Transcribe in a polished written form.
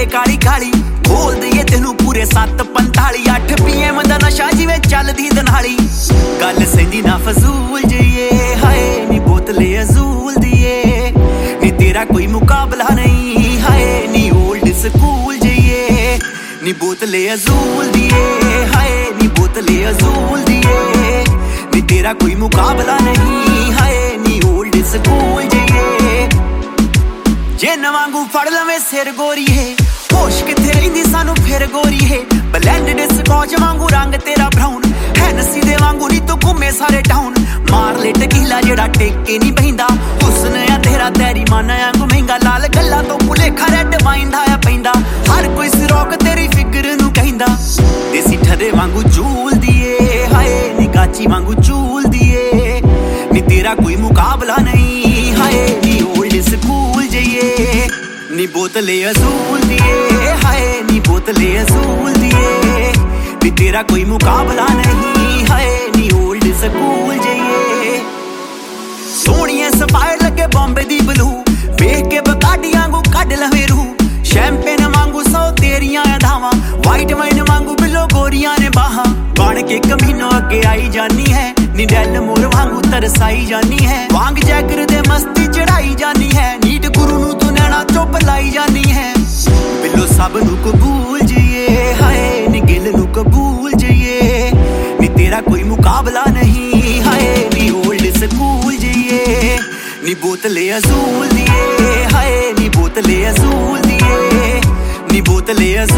ਵੇ ਕਾਲੀ ਕਾਲੀ ਬੋਲ ਦਈਏ ਤੈਨੂੰ ਪੂਰੇ 7:45 8 PM ਦਾ ਨਸ਼ਾ ਜਿਵੇਂ ਚੱਲਦੀ ਦਨਾਲੀ ਗੱਲ ਸੈਂਦੀ ਨਾ ਫਜ਼ੂਲ ਜਈਏ ਹਾਏ ਨੀ ਬੋਤਲੇ ਅਜ਼ੂਲ ਦੀਏ ਨੀ ਤੇਰਾ ਕੋਈ ਮੁਕਾਬਲਾ ਨਹੀਂ ਹਾਏ ਨੀ ਓਲਡ ਸਕੂਲ ਜਈਏ ਨੀ ਬੋਤਲੇ ਅਜ਼ੂਲ ਦੀਏ ਹਾਏ ਨੀ ਬੋਤਲੇ ਅਜ਼ੂਲ ਦੀਏ ਨੀ ਤੇਰਾ ਕੋਈ ਮੁਕਾਬਲਾ ਨਹੀਂ ਹਾਏ ਨੀ ਓਲਡ ਸਕੂਲ ਜਈਏ ਜਿੰਨ ਵਾਂਗੂ ਫੜ ਲਵੇਂ ਸਿਰ ਗੋਰੀਏ ਹੋਸ਼ ਕਿੱਥੇ ਰਹਿੰਦੀ ਸਾਨੂੰ ਫਿਰ ਗੋਰੀਏ ਬਲੈਂਡਡ ਸਕੌਚ ਵਾਂਗੂ ਰੰਗ ਤੇਰਾ ਬਰਾਊਨ ਹੈਨਸੀ ਦੇ ਵਾਂਗੂ ਨੀ ਤੂੰ ਘੁੰਮੇ ਸਾਰੇ ਟਾਊਨ ਮਾਰ ਲੈ ਟਕੀਲਾ ਜਿਹੜਾ ਟੇਕੇ ਨਹੀਂ ਬਹਿੰਦਾ ਹੁਸਨ ਆ ਤੇਰਾ ਤੇਰੀ ਮਨ ਵਾਂਗੂ ਮਹਿੰਗਾ ਲਾਲ ਗੱਲਾਂ ਤੋਂ ਭੁਲੇਖਾ ਰੈੱਡ ਵਾਈਨ ਦਾ ਆ ਪੈਂਦਾ ਹਰ ਕੋਈ ਸਿਰੋਕ ਤੇਰੀ ਫਿਕਰ ਨੂੰ ਕਹਿੰਦਾ ਦੇਸੀ ਠਰੇ ਵਾਂਗੂ ਝੂਲ ਦੀਏ ਹਾਏ ਨੀ ਗਾਚੀ ਵਾਂਗੂ ਝੂਲ ਦੀਏ ਨੀ ਤੇਰਾ ਕੋਈ ਮੁਕਾਬਲਾ ਨਹੀਂ ਹਾਏ ਨੀ ਓਲਡ ਸਕੂਲ ਜਈਏ ਨੀ ਬੋਤਲੇ ਅਜ਼ੂਲ ਦੀਏ ਹਾਏ ਨੀ ਬੋਤਲੇ ਅਜ਼ੂਲ ਦੀਏ ਨੀ ਤੇਰਾ ਕੋਈ ਮੁਕਾਬਲਾ ਨਹੀਂ ਹਾਏ ਨੀ ਓਲਡ ਸਕੂਲ ਜਈਏ ਸੋਹਣੀਏ ਸਫਾਇਰ ਲੱਗੇ ਬੰਬੇ ਦੀ ਬਲੂ ਵੇਖ ਕੇ ਬਕਾਡੀਆਂ ਵਾਂਗੂ ਕੱਢ ਲਵੇਂ ਰੂ ਸ਼ੈਂਪੇਨ ਵਾਂਗੂ ਸੌ ਤੇਰੀਆਂ ਅਦਾਵਾਂ ਵਾਈਟ ਵਾਈਨ ਵਾਂਗੂ ਬਿਲੋ ਗੋਰੀਆਂ ਨੇ ਬਾਹਾਂ ਬਣ ਕੇ ਕਮੀਨੋ ਅੱਗੇ ਆਈ ਜਾਨੀ ਹੈ ਨੀ ਡੈਲ ਮੋਰ ਵਾਂਗੂ ਤਰਸਾਈ ਜਾਨੀ ਹੈ ਵਾਂਗ ਜੈਕਰ ਦੇ ਮਸਤੀ ਚੜਾਈ ਜਾਨੀ ਹੈ ਨੀਟ ਗੁਰੂ ਨੂੰ ਤੂੰ ਨੈਣਾ ਚੁੱਪ ਲਾਈ ਜਾਨੀ ਹੈ ਬਿੱਲੋ ਸਭ ਨੂੰ ਕਬੂਲ ਜਈਏ ਹਾਏ ਨੀ ਗਿੱਲ ਨੂੰ ਕਬੂਲ ਜਈਏ ਨੀ ਤੇਰਾ ਕੋਈ ਮੁਕਾਬਲਾ ਨਹੀਂ ਹਾਏ ਨੀ ਓਲਡ ਸਕੂਲ ਜਈਏ ਨੀ ਬੋਤਲੇ ਅਜ਼ੂਲ ਦੀਏ ਹਾਏ ਨੀ ਬੋਤਲੇ ਅਜ਼ੂਲ ਦੀਏ ਨੀ ਬੋਤਲੇ